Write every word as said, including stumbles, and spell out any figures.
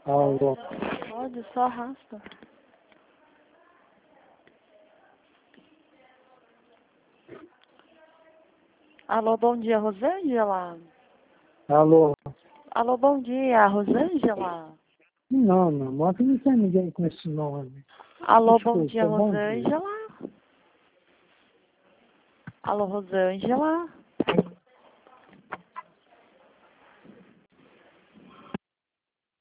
Alô. Pode, só arrasta. Alô, bom dia, Rosângela? Alô. Alô, bom dia, Rosângela? Não, meu amor, aqui não tem ninguém com esse nome. Alô, Desculpa, bom dia, bom dia. Rosângela? Alô, Rosângela?